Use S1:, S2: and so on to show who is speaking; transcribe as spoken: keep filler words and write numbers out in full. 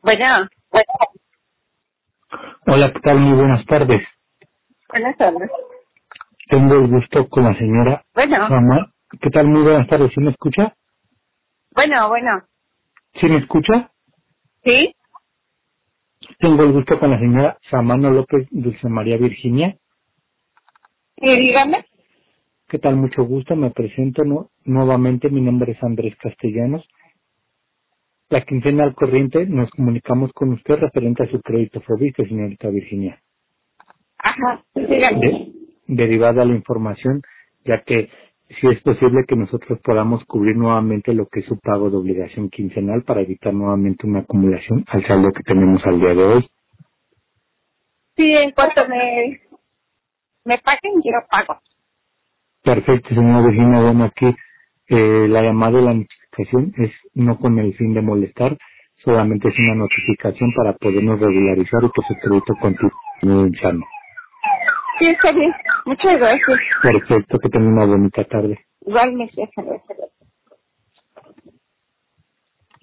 S1: Bueno,
S2: Hola, ¿qué tal? Muy buenas tardes.
S1: buenas tardes.
S2: Tengo el gusto con la señora
S1: Bueno,
S2: Sama. ¿Qué tal? Muy buenas tardes. ¿Sí me escucha?
S1: bueno, bueno.
S2: ¿Sí me escucha?
S1: ¿Sí?
S2: Tengo el gusto con la señora Samano López Dulce María Virginia.
S1: Sí, dígame.
S2: ¿Qué tal? Mucho gusto. Me presento nu- nuevamente. Mi nombre es Andrés Castellanos. La quincena al corriente nos comunicamos con usted referente a su crédito Fobiste, señorita Virginia.
S1: Ajá, dígame.
S2: De- derivada a la información, ya que si es posible que nosotros podamos cubrir nuevamente lo que es su pago de obligación quincenal para evitar nuevamente una acumulación al saldo que tenemos al día de hoy.
S1: Sí, en cuanto me, me paguen, yo pago.
S2: Perfecto, señora Virginia. Bueno, aquí eh, la llamada de la notificación es no con el fin de molestar, solamente es una notificación para podernos regularizar y que su crédito continúe sano.
S1: Sí, está bien. Muchas gracias.
S2: Perfecto, que tenga una bonita tarde.
S1: Igualmente, hasta luego.